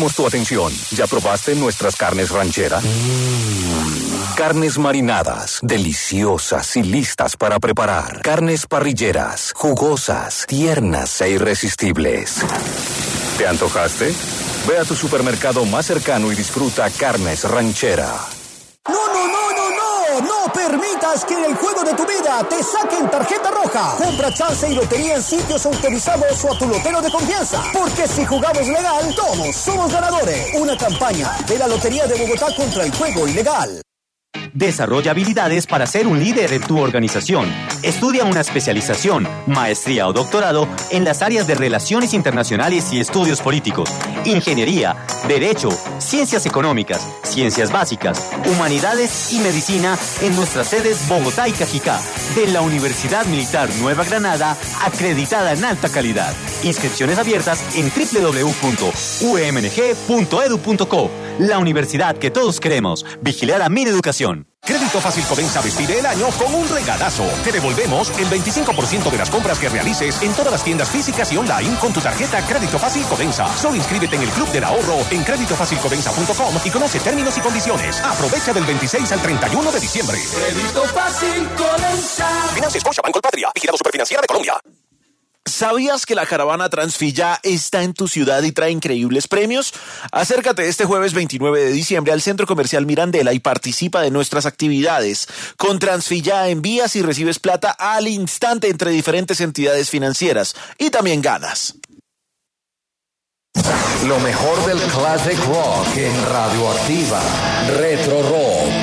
Queremos tu atención. ¿Ya probaste nuestras carnes ranchera? Carnes marinadas, deliciosas y listas para preparar. Carnes parrilleras, jugosas, tiernas e irresistibles. ¿Te antojaste? Ve a tu supermercado más cercano y disfruta Carnes Ranchera. No permitas que en el juego de tu vida te saquen tarjeta roja. Compra chance y lotería en sitios autorizados o a tu lotero de confianza. Porque si jugamos legal, todos somos ganadores. Una campaña de la Lotería de Bogotá contra el juego ilegal. Desarrolla habilidades para ser un líder en tu organización. Estudia una especialización, maestría o doctorado en las áreas de Relaciones Internacionales y Estudios Políticos, Ingeniería, Derecho, Ciencias Económicas, Ciencias Básicas, Humanidades y Medicina en nuestras sedes Bogotá y Cajicá, de la Universidad Militar Nueva Granada, acreditada en alta calidad. Inscripciones abiertas en www.umng.edu.co. La universidad que todos queremos. Vigilada Mineducación. Crédito Fácil Codensa despide el año con un regalazo. Te devolvemos el 25% de las compras que realices en todas las tiendas físicas y online con tu tarjeta Crédito Fácil Codensa. Solo inscríbete en el Club del Ahorro en creditofacilcodensa.com y conoce términos y condiciones. Aprovecha del 26 al 31 de diciembre. Crédito Fácil Codensa. Financia Scotiabank Colpatria. Vigilado Superfinanciera de Colombia. ¿Sabías que la caravana Transfilla está en tu ciudad y trae increíbles premios? Acércate este jueves 29 de diciembre al Centro Comercial Mirandela y participa de nuestras actividades. Con Transfilla envías y recibes plata al instante entre diferentes entidades financieras y también ganas. Lo mejor del classic rock en Radioactiva. Retro Rock.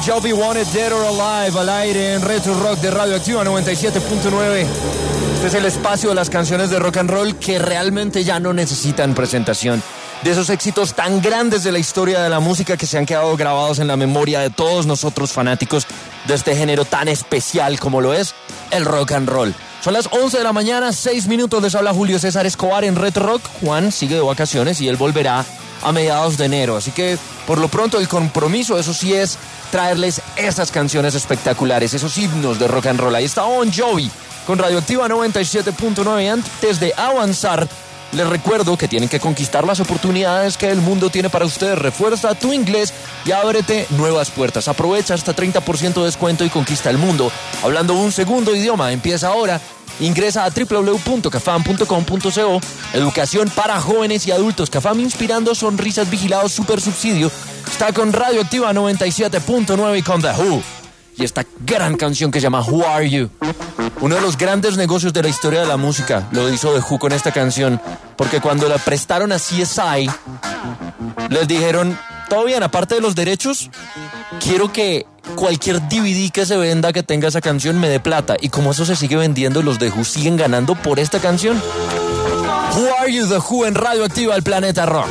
Jovi, Wanted Dead or Alive, al aire en Retro Rock de Radioactiva 97.9. Este es el espacio de las canciones de rock and roll que realmente ya no necesitan presentación. De esos éxitos tan grandes de la historia de la música que se han quedado grabados en la memoria de todos nosotros fanáticos de este género tan especial como lo es el rock and roll. Son las 11 de la mañana, 6 minutos. Les habla Julio César Escobar en Retro Rock. Juan sigue de vacaciones y él volverá a mediados de enero. Así que, por lo pronto, el compromiso, eso sí, es traerles esas canciones espectaculares, esos himnos de rock and roll. Ahí está Bon Jovi con Radioactiva 97.9. Antes de avanzar, les recuerdo que tienen que conquistar las oportunidades que el mundo tiene para ustedes. Refuerza tu inglés y ábrete nuevas puertas. Aprovecha hasta 30% de descuento y conquista el mundo hablando un segundo idioma. Empieza ahora. Ingresa a www.cafam.com.co. Educación para jóvenes y adultos. Cafam inspirando sonrisas, vigilados, super subsidio. Está con Radioactiva 97.9 y con The Who. Y esta gran canción que se llama Who Are You. Uno de los grandes negocios de la historia de la música lo hizo The Who con esta canción. Porque cuando la prestaron a CSI, les dijeron: todo bien, aparte de los derechos, quiero que cualquier DVD que se venda que tenga esa canción me dé plata. Y como eso se sigue vendiendo, los The Who siguen ganando por esta canción. Who Are You, The Who en Radioactiva, el Planeta Rock.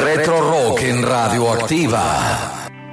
Retro Rock en Radioactiva.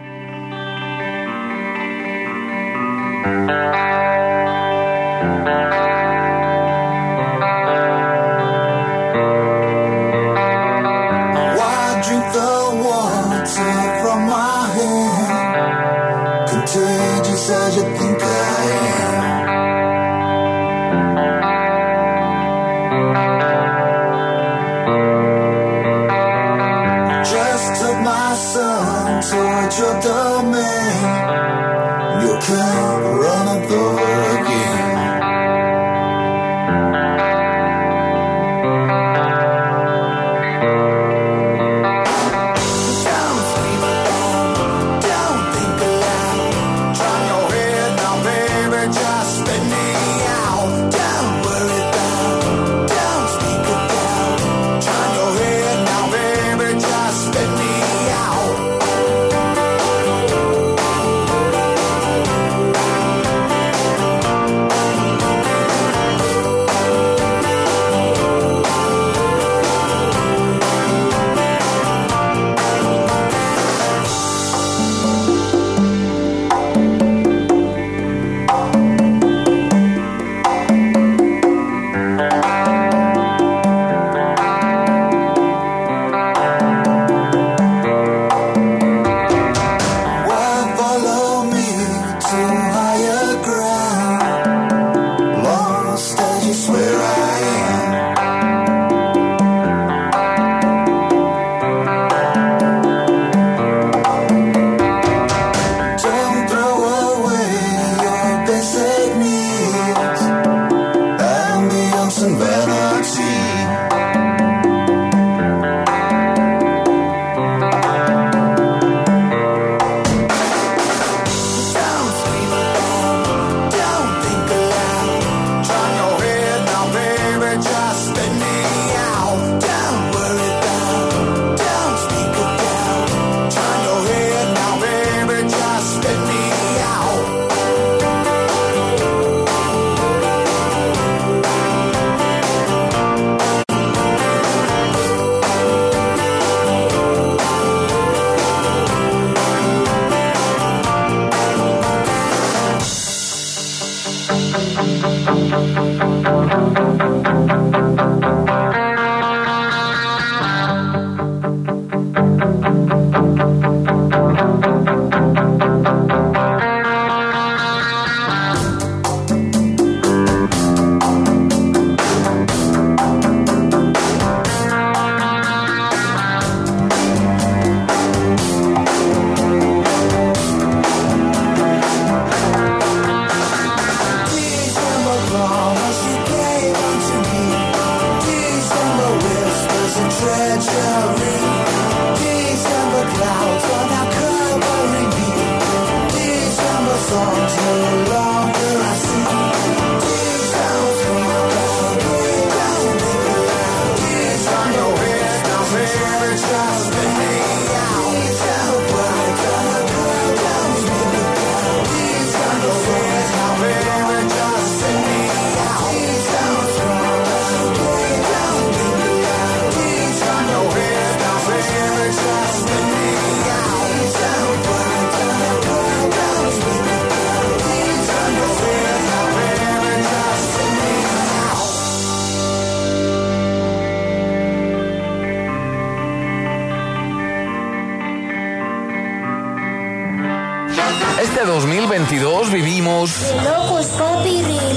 Este 2022 vivimos... De locos, papi, de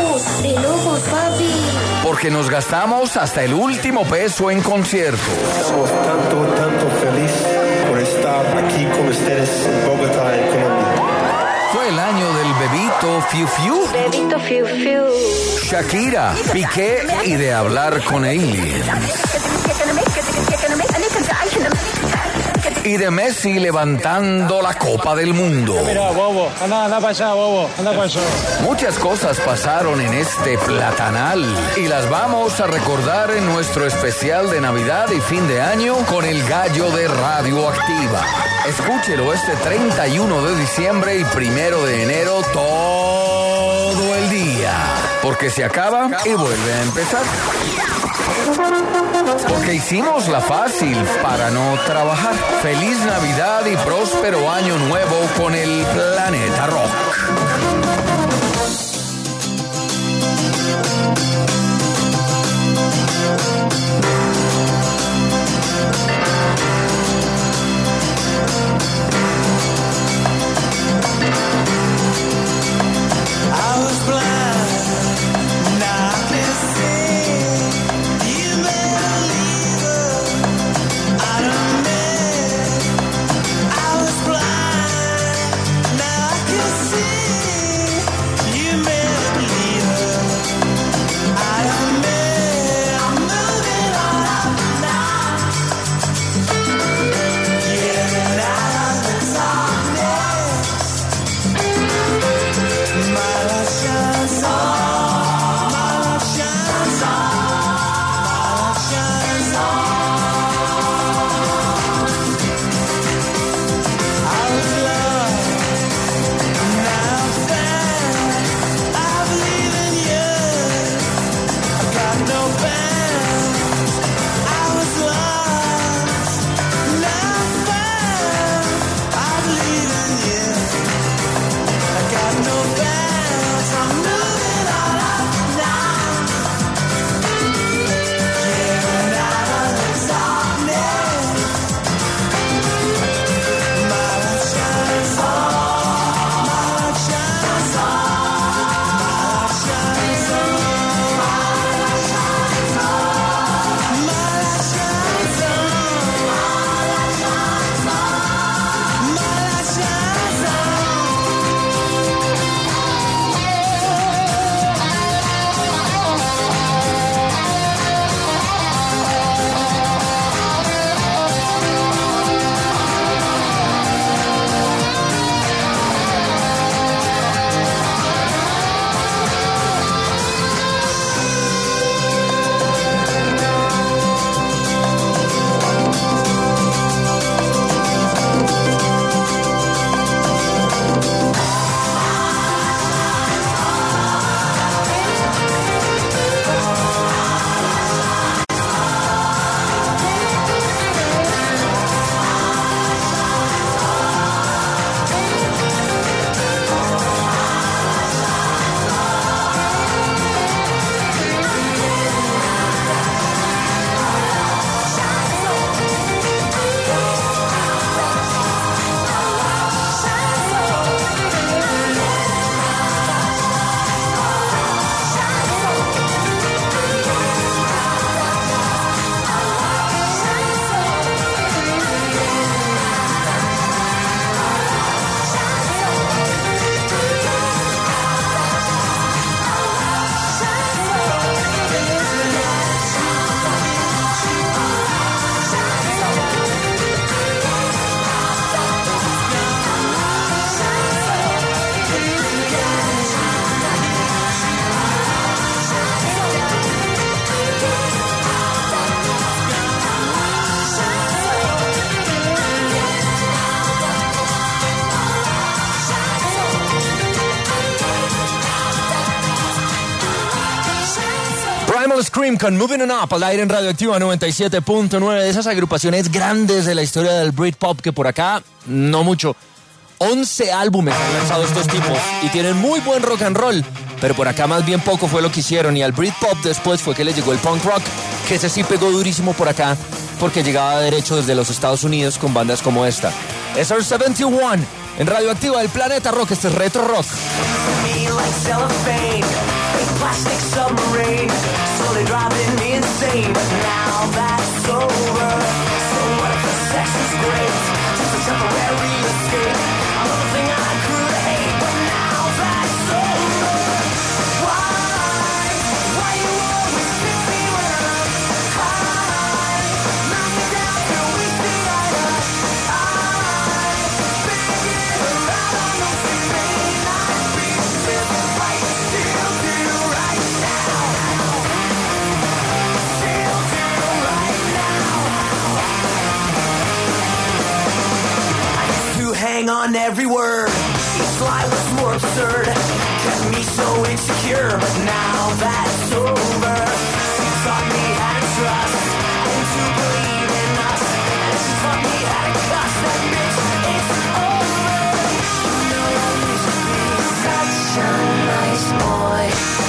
locos, papi. Porque nos gastamos hasta el último peso en conciertos. Estamos tanto felices por estar aquí con ustedes en Bogotá, en Colombia. Fue el año del Bebito Fiu Fiu. Bebito Fiu Fiu. Shakira, Piqué y de hablar con aliens. Y de Messi levantando la Copa del Mundo. Mira, bobo, anda para allá, bobo, anda para allá. Muchas cosas pasaron en este platanal y las vamos a recordar en nuestro especial de Navidad y fin de año con el gallo de Radioactiva. Escúchelo este 31 de diciembre y 1 de enero todo el día. porque se acaba y vuelve a empezar. Porque hicimos la fácil para no trabajar. Feliz Navidad y próspero año nuevo con el Planeta Rock. Scream con Moving On Up al aire en Radioactiva 97.9, de esas agrupaciones grandes de la historia del Britpop que por acá, no mucho. 11 álbumes han lanzado estos tipos y tienen muy buen rock and roll, pero por acá más bien poco fue lo que hicieron, y al Britpop después fue que les llegó el punk rock, que ese sí pegó durísimo por acá porque llegaba derecho desde los Estados Unidos con bandas como esta. SR 71 en Radioactiva, el Planeta Rock. Este es Retro Rock. Plastic submarine, slowly driving me insane. But now that's over. So what if the sex is great? Just a temporary escape. Another thing I could hate. But now that's over. Why you always pick me when I'm high? Knock me down till we see eye to eye. Figure out I know she may not be this right. Still do right now. Still trust and to believe in us. And she taught me how to cuss that bitch. It's over. You know I used to be such a nice boy.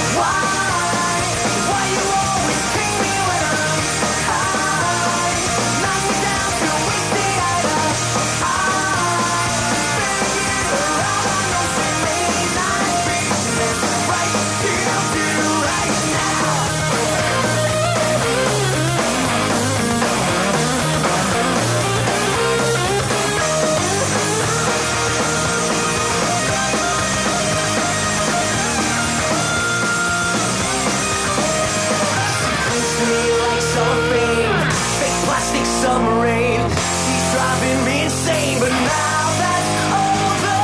Why you always treat me when I'm high? Knock me down till we see eye to eye. Figure out I know some late night business right till do right now. Like cellophane, fake plastic submarine. She's driving me insane, but now that's over.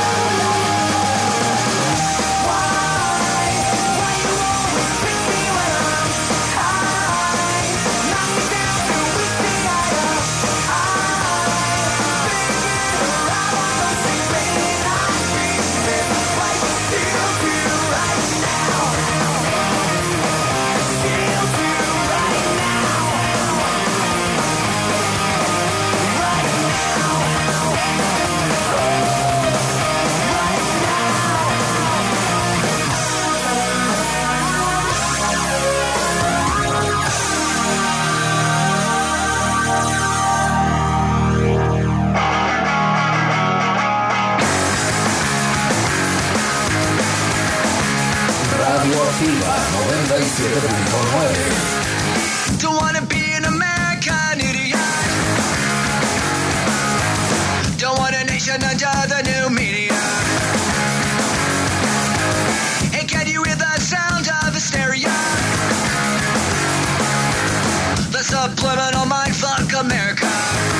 Why you always pick me when I'm high? Knock me down till we see eye to eye. Figure out I know some late night business right till do right now. Till do right now. Radio Activa 97.9. Don't wanna be an American idiot. Don't want a nation under the new media. Hey, can you hear the sound of hysteria? The subliminal mindfuck America.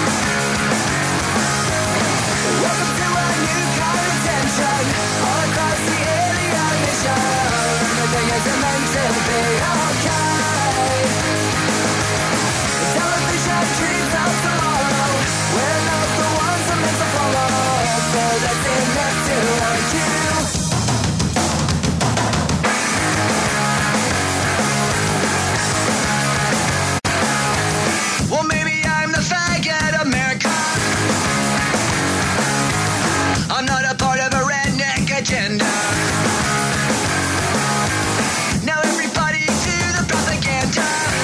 Welcome to a new kind of tension all across the alien nation. Everything is meant to be okay. Television dreams of tomorrow. We're not the ones I'm meant to follow. So that's enough to argue. Well, maybe I'm the faggot America. I'm not a part of a redneck agenda. Now everybody to the propaganda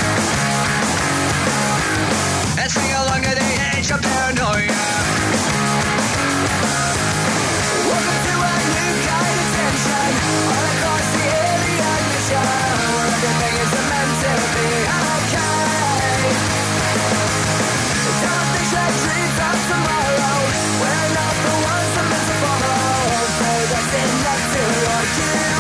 and sing along at the age of paranoia. Welcome to a new kind of tension all across the alien mission, where everything is meant to be okay. Television dreams of tomorrow. We're not the ones I'm meant to follow. So that's enough to argue.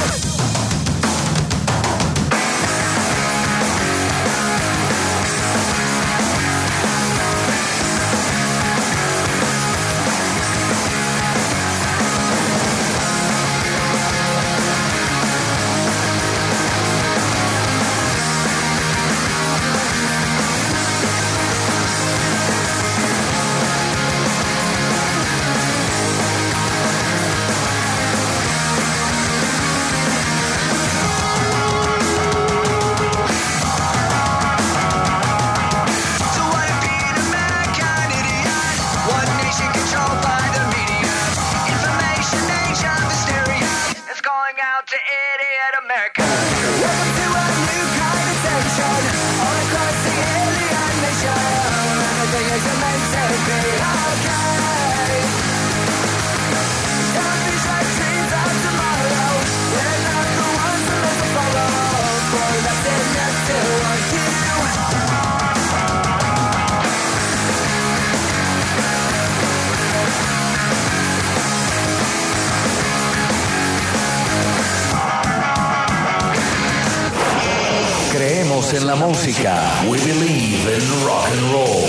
Creemos en la música. We believe in rock and roll.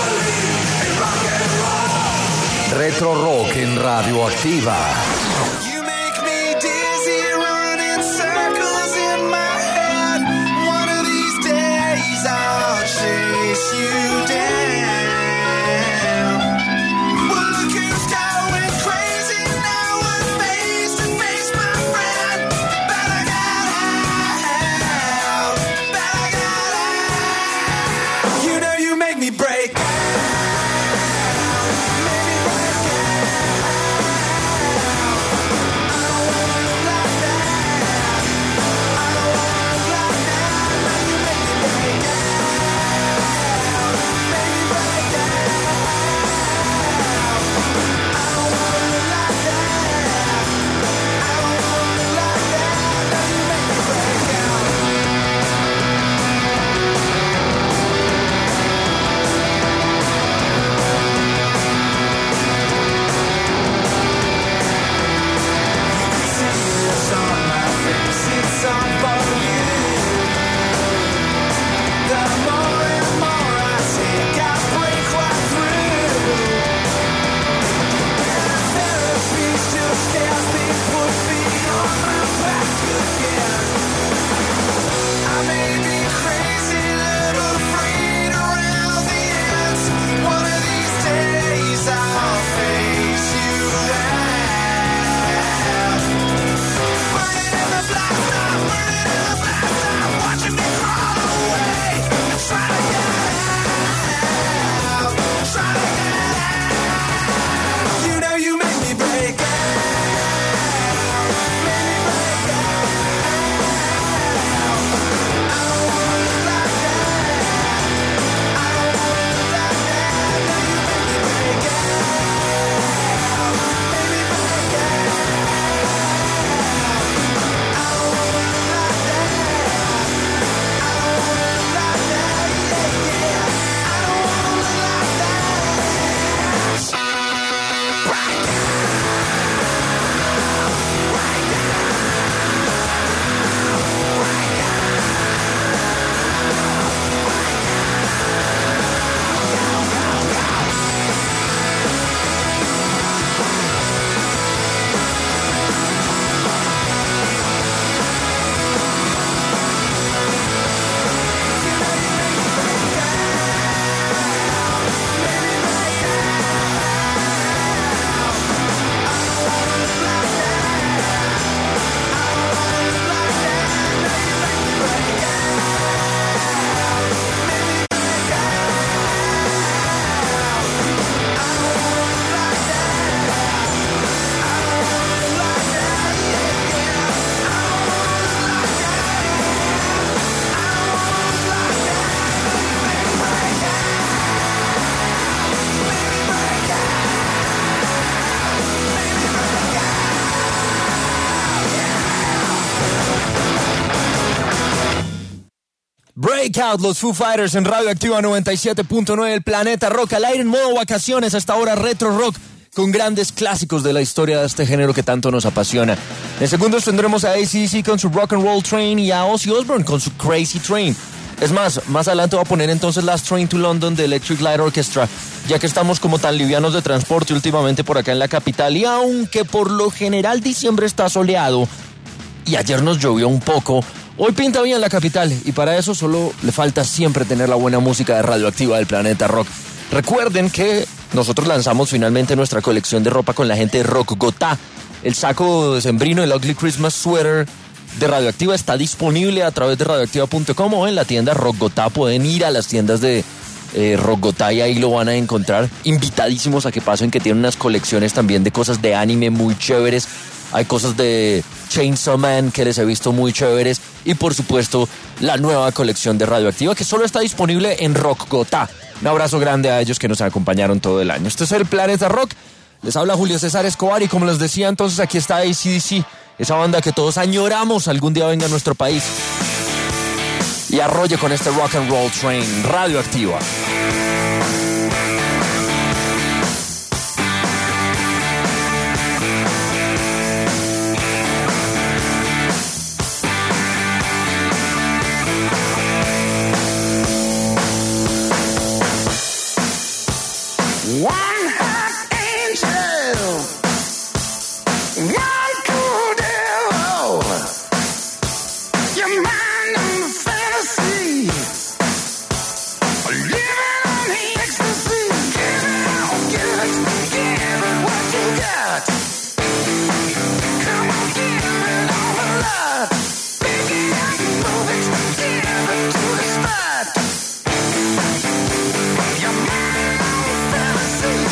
Retro Rock en Radioactiva. You make me dizzy, running circles in my head. One of these days I'll chase you down. Well, look who's going crazy now. We're face to face, my friend. But I gotta have, but I gotta have. Breakout, los Foo Fighters en Radio Activa 97.9, el Planeta Rock al aire en modo vacaciones, hasta ahora retro rock con grandes clásicos de la historia de este género que tanto nos apasiona. En segundos tendremos a AC/DC con su Rock and Roll Train y a Ozzy Osbourne con su Crazy Train. Es más adelante voy a poner entonces Last Train to London de Electric Light Orchestra, ya que estamos como tan livianos de transporte últimamente por acá en la capital, y aunque por lo general diciembre está soleado y ayer nos llovió un poco, hoy pinta bien la capital, y para eso solo le falta siempre tener la buena música de Radioactiva del Planeta Rock. Recuerden que nosotros lanzamos finalmente nuestra colección de ropa con la gente de Rock Gotá. El saco decembrino, el Ugly Christmas Sweater de Radioactiva está disponible a través de radioactiva.com o en la tienda Rock Gotá. Pueden ir a las tiendas de Rock Gotá y ahí lo van a encontrar. Invitadísimos a que pasen, que tienen unas colecciones también de cosas de anime muy chéveres. Hay cosas de Chainsaw Man que les he visto muy chéveres. Y por supuesto, la nueva colección de Radioactiva que solo está disponible en Rock Gotá. Un abrazo grande a ellos que nos acompañaron todo el año. Este es el Planeta Rock. Les habla Julio César Escobar y como les decía entonces, aquí está AC/DC, esa banda que todos añoramos algún día venga a nuestro país y arrolle con este Rock and Roll Train. Radioactiva. One hot angel, one cool devil. Your mind on the fantasy, living on the ecstasy. Give it what you got. Come on, give it all a lot. Baby, I move it, give it to the spot. Your mind on the fantasy.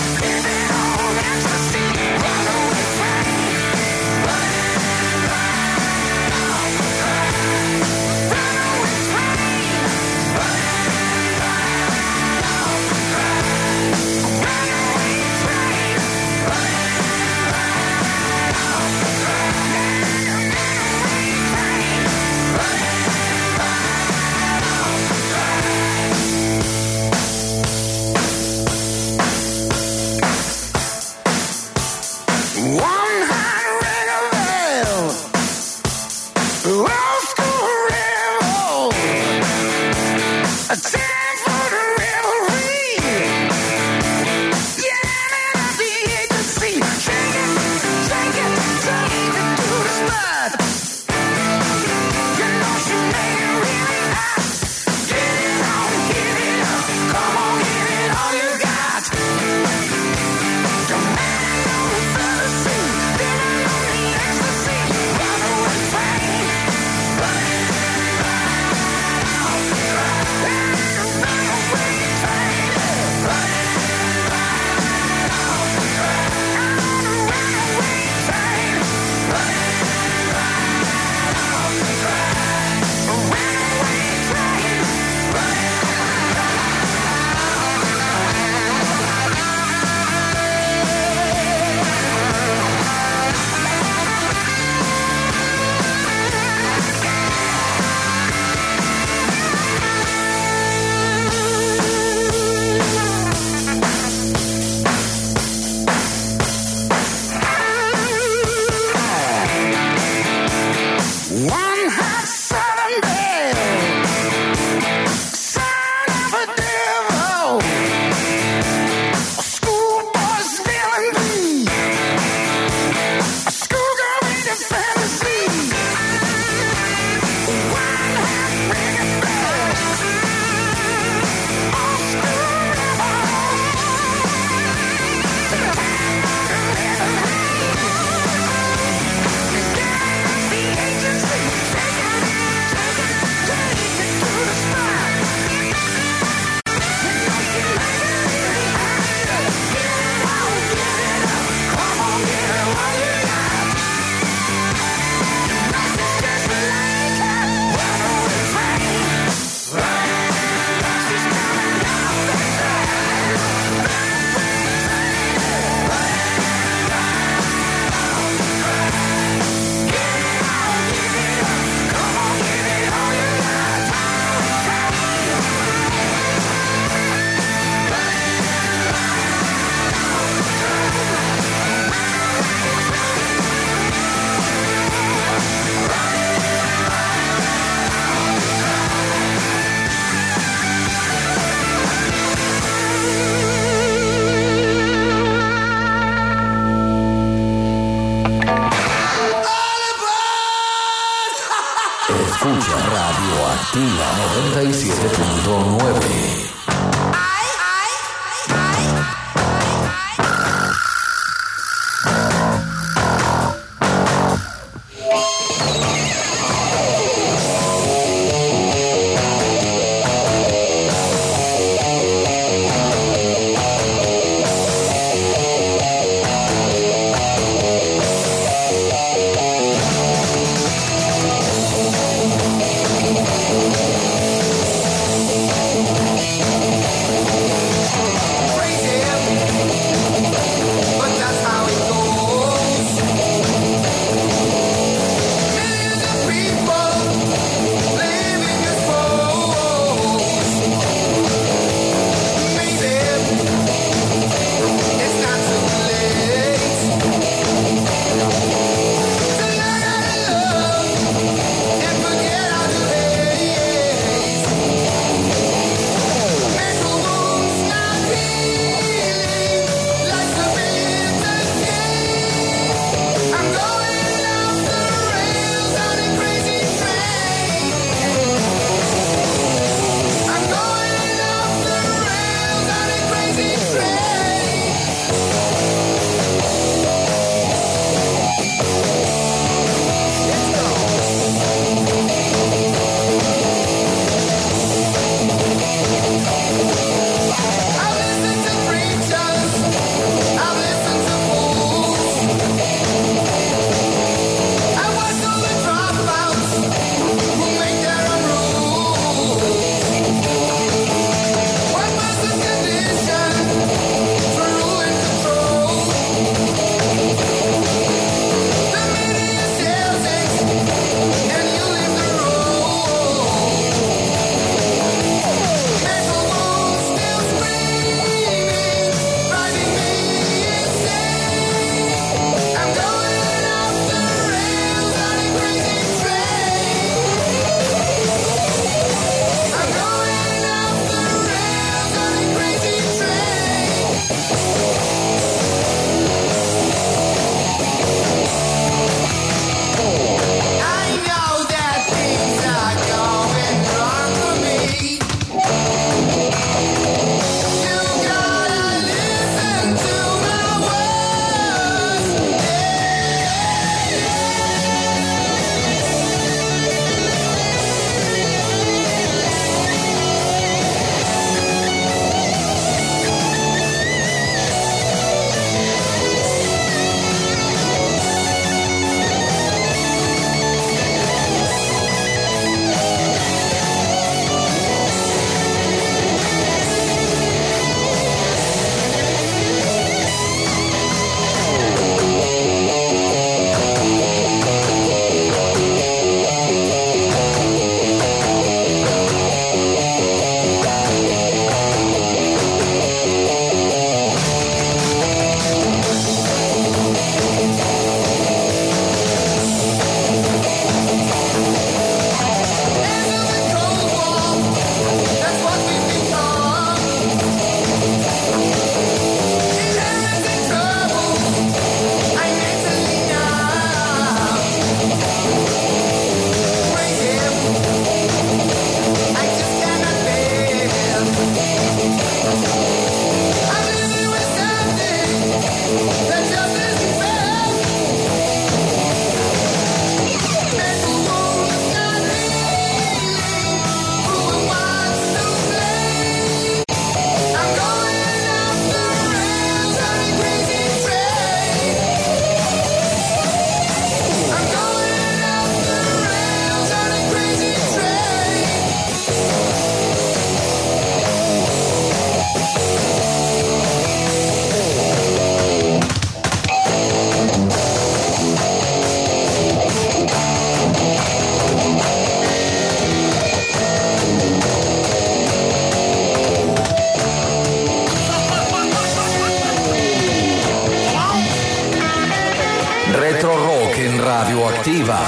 Radioactiva 97.9. Radioactiva.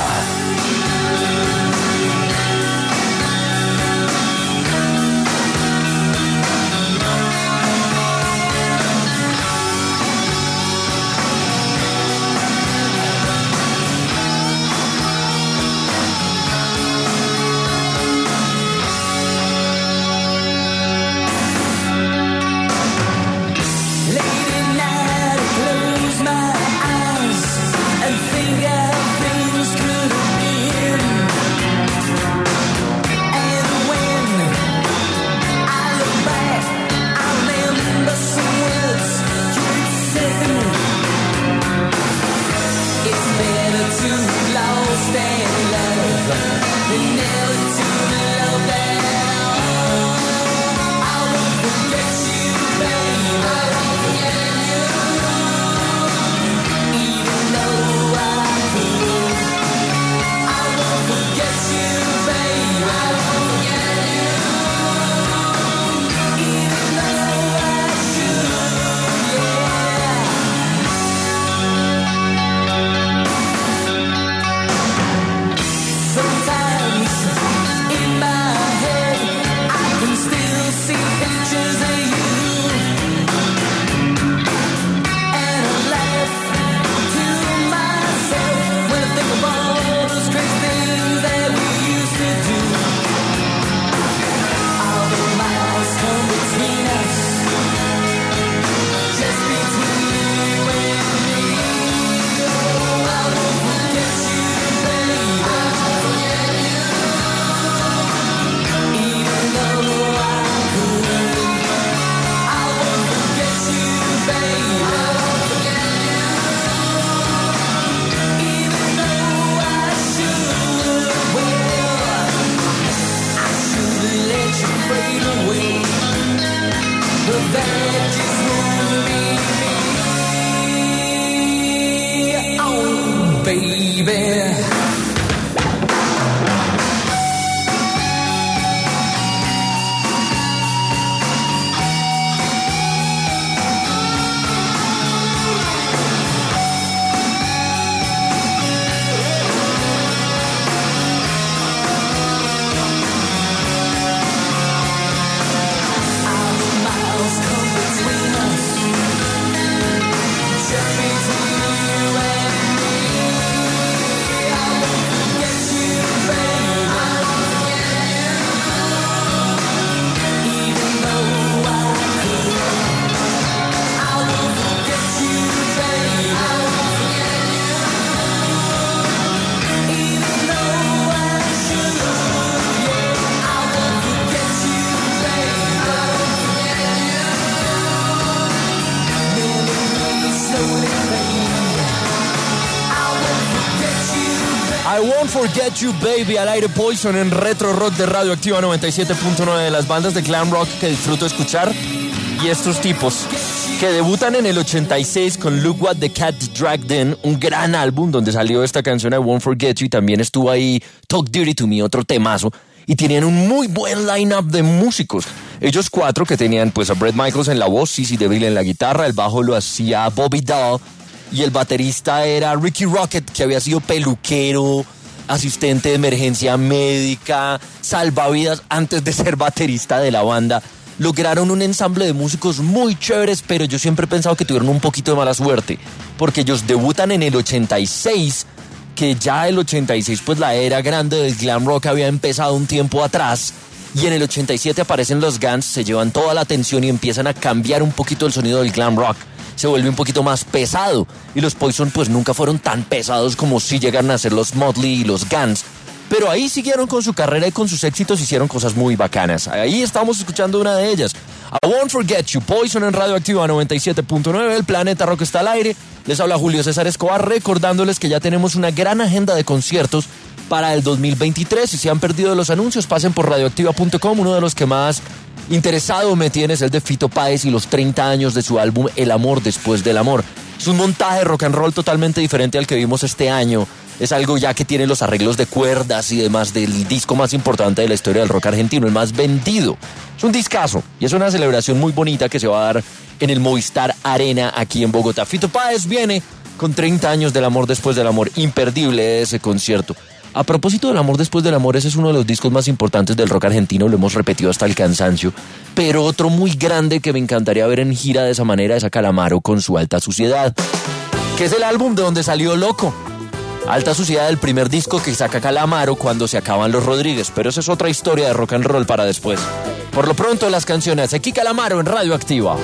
Won't Forget You Baby al aire, Poison en Retro Rock de Radioactiva 97.9, de las bandas de glam rock que disfruto escuchar. Y estos tipos que debutan en el 86 con Look What the Cat Dragged In, un gran álbum donde salió esta canción I Won't Forget You, y también estuvo ahí Talk Dirty to Me, otro temazo, y tenían un muy buen line-up de músicos. Ellos cuatro que tenían pues a Bret Michaels en la voz, CeCe DeVille en la guitarra, el bajo lo hacía Bobby Dahl y el baterista era Ricky Rocket, que había sido peluquero, asistente de emergencia médica, salvavidas antes de ser baterista de la banda. Lograron un ensamble de músicos muy chéveres, pero yo siempre he pensado que tuvieron un poquito de mala suerte, porque ellos debutan en el 86, que ya el 86 pues la era grande del glam rock había empezado un tiempo atrás, y en el 87 aparecen los Guns, se llevan toda la atención y empiezan a cambiar un poquito el sonido del glam rock, se vuelve un poquito más pesado, y los Poison pues nunca fueron tan pesados como si llegaron a ser los Motley y los Guns. Pero ahí siguieron con su carrera y con sus éxitos, hicieron cosas muy bacanas. Ahí estamos escuchando una de ellas. I Won't Forget You, Poison en Radioactiva 97.9, el Planeta Rock está al aire. Les habla Julio César Escobar, recordándoles que ya tenemos una gran agenda de conciertos para el 2023. Si se han perdido los anuncios, pasen por radioactiva.com. Uno de los que más interesado me tiene es el de Fito Páez y los 30 años de su álbum El Amor Después del Amor. Es un montaje rock and roll totalmente diferente al que vimos este año. Es algo ya que tiene los arreglos de cuerdas y demás del disco más importante de la historia del rock argentino, el más vendido. Es un discazo y es una celebración muy bonita que se va a dar en el Movistar Arena aquí en Bogotá. Fito Páez viene con 30 años del Amor Después del Amor, imperdible ese concierto. A propósito del Amor Después del Amor, ese es uno de los discos más importantes del rock argentino, lo hemos repetido hasta el cansancio, pero otro muy grande que me encantaría ver en gira de esa manera es a Calamaro con su Alta Suciedad, que es el álbum de donde salió Loco. Alta Suciedad, el primer disco que saca Calamaro cuando se acaban los Rodríguez, pero esa es otra historia de rock and roll para después. Por lo pronto, las canciones aquí Calamaro en Radioactiva.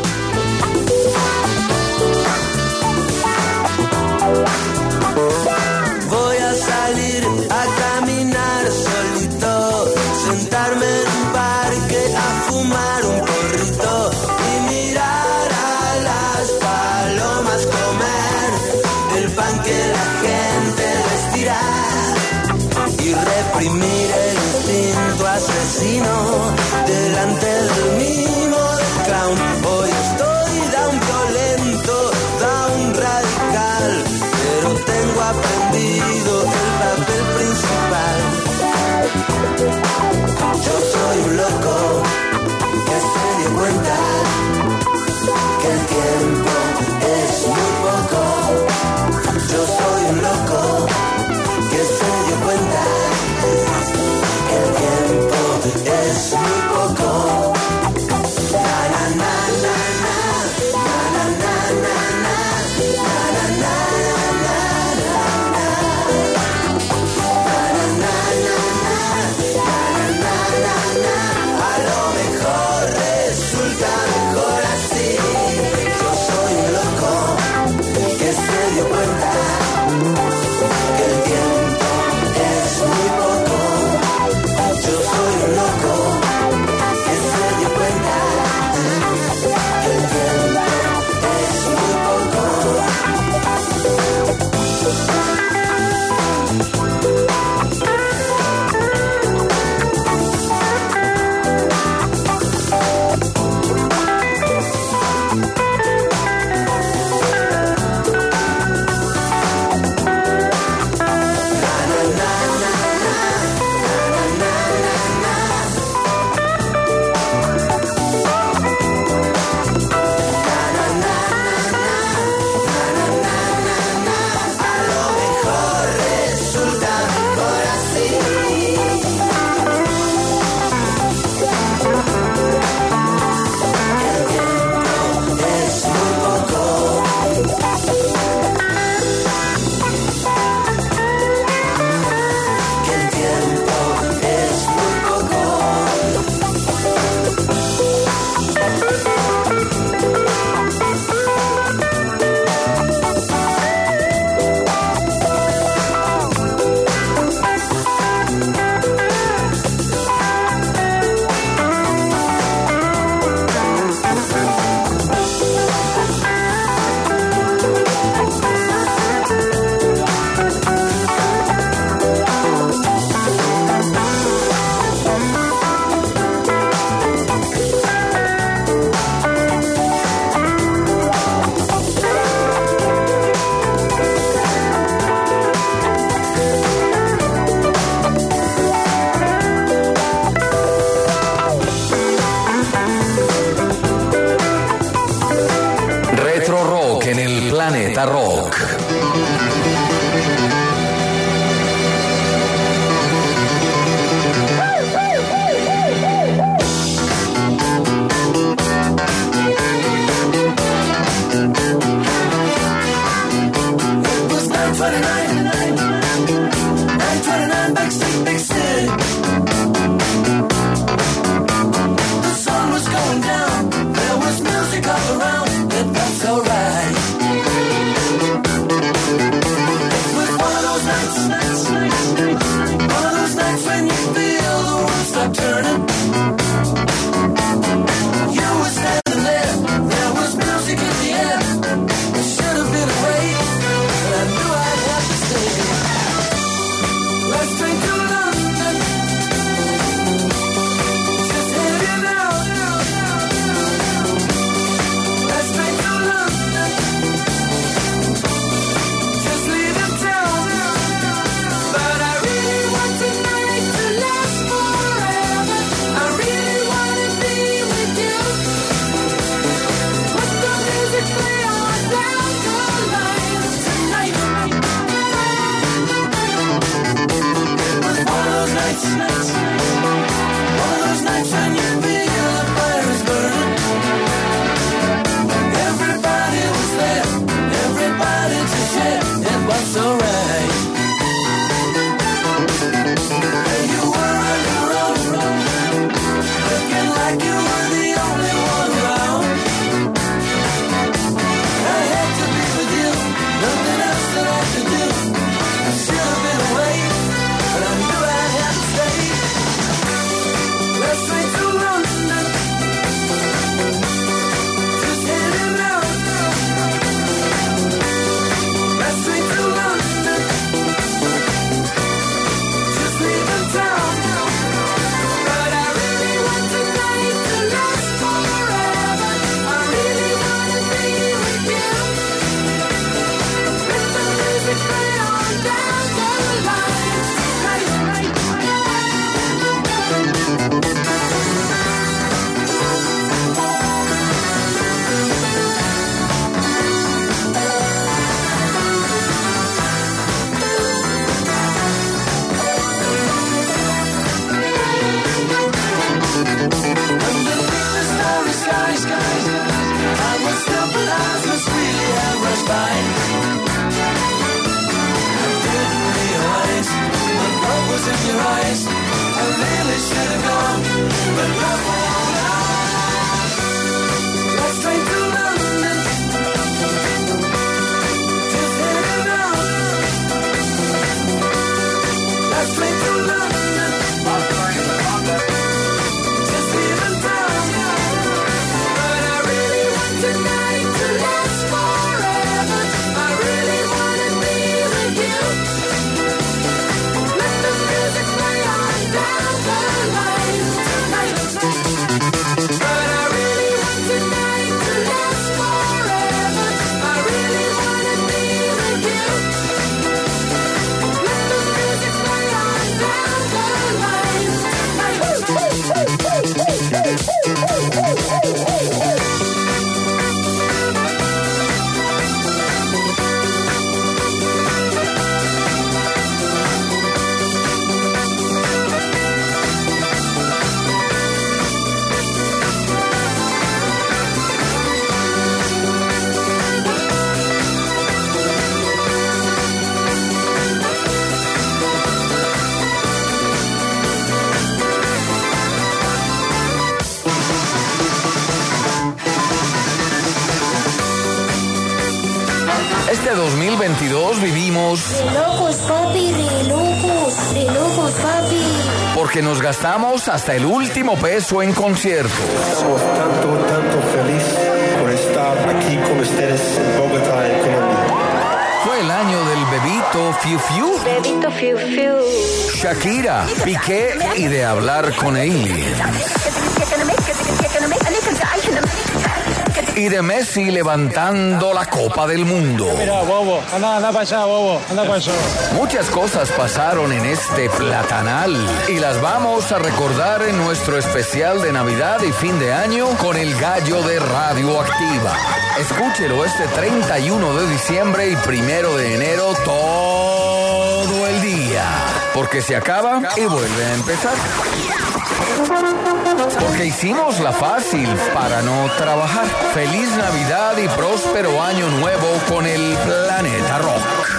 Voy a salir a caminar solito, sentarme en un parque a fumar un porrito y mirar a las palomas comer el pan que la gente vestirá y reprimir el instinto asesino delante del mimo del clown. Hoy estoy da un violento, da un radical, pero tengo aprendido el papel principal. Yo soy un loco que se dio cuenta que el tiempo es muy poco. Yo soy un loco que se dio cuenta que el tiempo es muy poco. Na na na na na na na na na na na. A lo mejor resulta Tarjeta Rock. Este 2022 vivimos... De locos, papi, de locos, papi. Porque nos gastamos hasta el último peso en conciertos. Estamos tanto feliz por estar aquí con ustedes en Bogotá, en Colombia. Fue el año del Bebito Fiu Fiu. Bebito Fiu Fiu. Shakira, Piqué y de hablar con aliens. y de Messi levantando la Copa del Mundo. Mira, bobo, anda para allá, bobo, anda para allá. Muchas cosas pasaron en este platanal y las vamos a recordar en nuestro especial de Navidad y fin de año con el gallo de Radioactiva. Escúchelo este 31 de diciembre y 1 de enero todo el día, porque se acaba y vuelve a empezar. Porque hicimos la fácil para no trabajar. Feliz Navidad y próspero año nuevo con el Planeta Rock.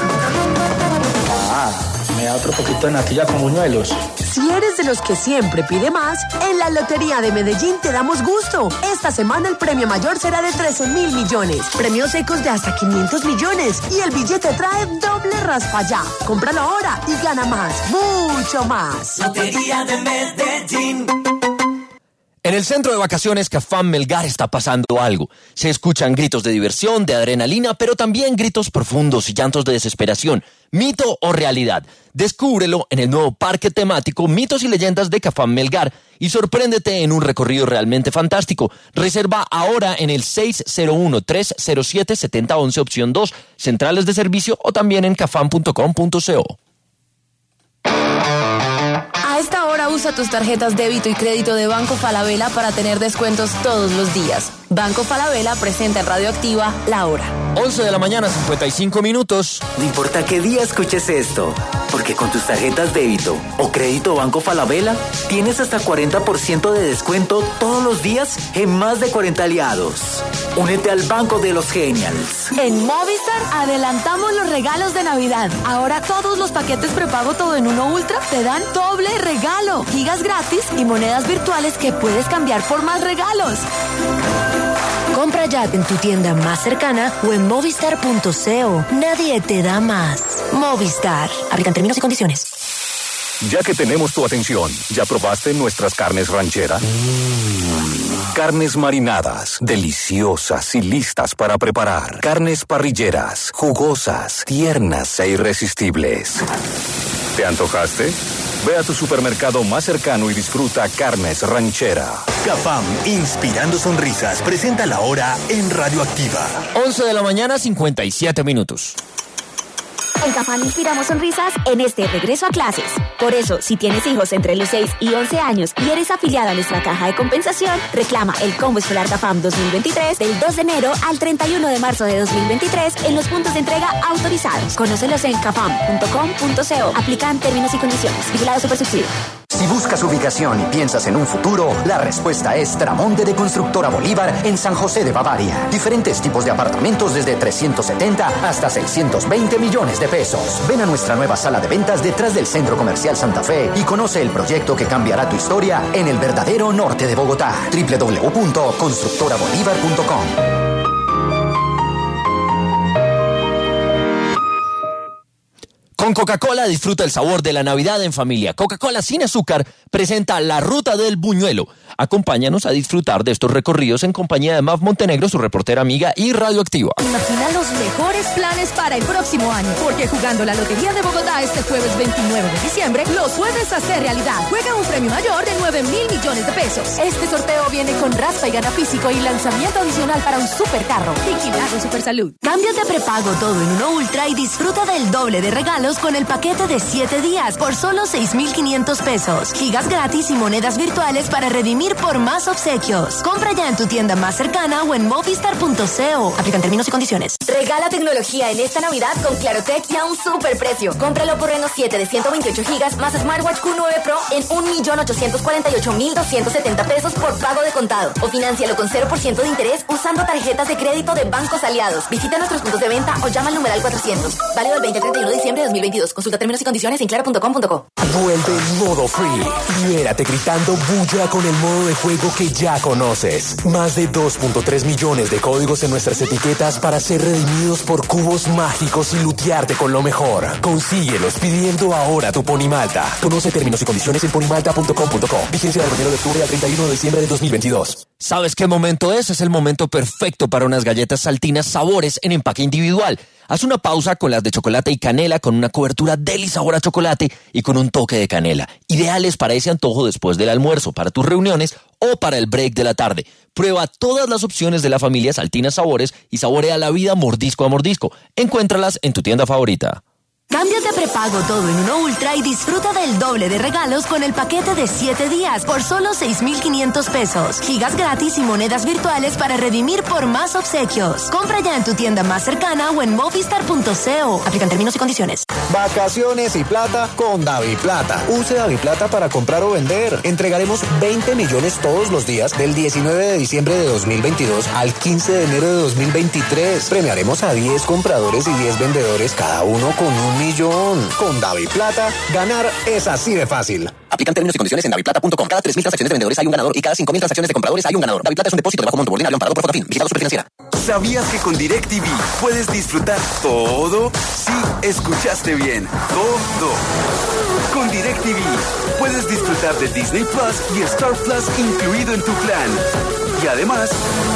Me da otro poquito de natilla con buñuelos. Si eres de los que siempre pide más, en la Lotería de Medellín te damos gusto. Esta semana el premio mayor será de 13.000 millones. Premios secos de hasta 500 millones. Y el billete trae doble raspa ya. Cómpralo ahora y gana más, mucho más. Lotería de Medellín. En el centro de vacaciones Cafam Melgar está pasando algo. Se escuchan gritos de diversión, de adrenalina, pero también gritos profundos y llantos de desesperación. ¿Mito o realidad? Descúbrelo en el nuevo parque temático Mitos y Leyendas de Cafam Melgar y sorpréndete en un recorrido realmente fantástico. Reserva ahora en el 601-307-7011 opción 2, centrales de servicio o también en cafam.com.co. A esta hora usa tus tarjetas débito y crédito de Banco Falabella para tener descuentos todos los días. Banco Falabella presenta en Radioactiva La Hora. 11 de la mañana, 55 minutos. No importa qué día escuches esto, porque con tus tarjetas débito o crédito Banco Falabella tienes hasta 40% de descuento todos los días en más de 40 aliados. Únete al Banco de los Genials. En Movistar adelantamos los regalos de Navidad. Ahora todos los paquetes prepago todo en uno Ultra te dan doble regalo, gigas gratis y monedas virtuales que puedes cambiar por más regalos. Compra ya en tu tienda más cercana o en movistar.co. Nadie te da más. Movistar. Aplican términos y condiciones. Ya que tenemos tu atención, ¿ya probaste nuestras carnes ranchera? Carnes marinadas, deliciosas y listas para preparar. Carnes parrilleras, jugosas, tiernas e irresistibles. ¿Te antojaste? Ve a tu supermercado más cercano y disfruta Carnes Ranchera. Cafam, inspirando sonrisas, presenta La Hora en Radioactiva. 11 de la mañana, 57 minutos. En Cafam inspiramos sonrisas en este regreso a clases. Por eso, si tienes hijos entre los 6 y 11 años y eres afiliado a nuestra caja de compensación, reclama el Combo Escolar Cafam 2023 del 2 de enero al 31 de marzo de 2023 en los puntos de entrega autorizados. Conócelos en cafam.com.co. Aplican términos y condiciones. Vigilado Supersubsidio. Si buscas ubicación y piensas en un futuro, la respuesta es Tramonte de Constructora Bolívar en San José de Bavaria. Diferentes tipos de apartamentos desde 370 hasta 620 millones de pesos. Ven a nuestra nueva sala de ventas detrás del Centro Comercial Santa Fe y conoce el proyecto que cambiará tu historia en el verdadero norte de Bogotá. www.constructorabolívar.com. Con Coca-Cola disfruta el sabor de la Navidad en familia. Coca-Cola sin azúcar presenta La Ruta del Buñuelo. Acompáñanos a disfrutar de estos recorridos en compañía de Mav Montenegro, su reportera amiga y radioactiva. Imagina los mejores planes para el próximo año, porque jugando la Lotería de Bogotá este jueves 29 de diciembre, los puedes hacer realidad. Juega un premio mayor de 9.000 millones de pesos. Este sorteo viene con raspa y gana físico y lanzamiento adicional para un supercarro. Vigilado Supersalud. Cámbiate a prepago todo en uno Ultra y disfruta del doble de regalos con el paquete de 7 días por solo 6.500 pesos. Gigas gratis y monedas virtuales para redimir por más obsequios. Compra ya en tu tienda más cercana o en movistar.co. Aplican términos y condiciones. Regala tecnología en esta Navidad con Clarotech y a un super precio. Cómpralo por Reno 7 de 128 gigas más Smartwatch Q9 Pro en 1.848.270 pesos por pago de contado. O financialo con 0% de interés usando tarjetas de crédito de bancos aliados. Visita nuestros puntos de venta o llama al numeral 400. Válido del 20 al 31 de diciembre de 2022. Consulta términos y condiciones en claro.com.co. Vuelve el modo free. Libérate gritando bulla con el modo de juego que ya conoces. Más de 2.3 millones de códigos en nuestras etiquetas para ser redimidos por cubos mágicos y lutearte con lo mejor. Consíguelos pidiendo ahora tu Ponimalta. Conoce términos y condiciones en ponimalta.com.co. Vigencia del 1 de octubre al 31 de diciembre de 2022. ¿Sabes qué momento es? Es el momento perfecto para unas galletas saltinas sabores en empaque individual. Haz una pausa con las de chocolate y canela con una cobertura deli sabor a chocolate y con un toque de canela. Ideales para ese antojo después del almuerzo, para tus reuniones o para el break de la tarde. Prueba todas las opciones de la familia Saltina Sabores y saborea la vida mordisco a mordisco. Encuéntralas en tu tienda favorita. Cámbiate a prepago todo en Uno Ultra y disfruta del doble de regalos con el paquete de 7 días por solo 6,500 pesos. Gigas gratis y monedas virtuales para redimir por más obsequios. Compra ya en tu tienda más cercana o en movistar.co. Aplican términos y condiciones. Vacaciones y plata con DaviPlata. Use DaviPlata para comprar o vender. Entregaremos 20 millones todos los días del 19 de diciembre de 2022 al 15 de enero de 2023. Premiaremos a 10 compradores y 10 vendedores, cada uno con $1 millón. Con DaviPlata, ganar es así de fácil. Aplican términos y condiciones en daviplata.com. Cada 3,000 transacciones de vendedores hay un ganador y cada 5,000 transacciones de compradores hay un ganador. DaviPlata es un depósito de bajo monto ordinario amparado por Fotafin. Vigilado Superfinanciera. ¿Sabías que con DirecTV puedes disfrutar todo? Sí, escuchaste bien. Todo. Con DirecTV puedes disfrutar de Disney Plus y Star Plus incluido en tu plan. Y además,